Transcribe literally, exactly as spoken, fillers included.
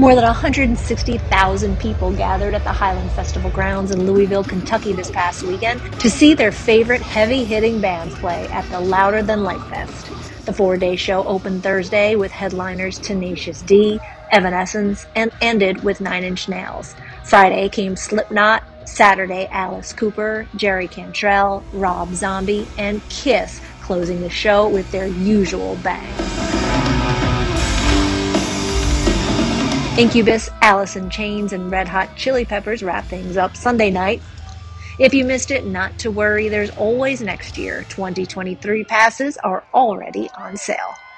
More than one hundred sixty thousand people gathered at the Highland Festival grounds in Louisville, Kentucky this past weekend to see their favorite heavy-hitting bands play at the Louder Than Life Fest. The four-day show opened Thursday with headliners Tenacious D, Evanescence, and ended with Nine Inch Nails. Friday came Slipknot, Saturday Alice Cooper, Jerry Cantrell, Rob Zombie, and Kiss closing the show with their usual bang. Incubus, Alice in Chains, and Red Hot Chili Peppers wrap things up Sunday night. If you missed it, not to worry, there's always next year. twenty twenty-three passes are already on sale.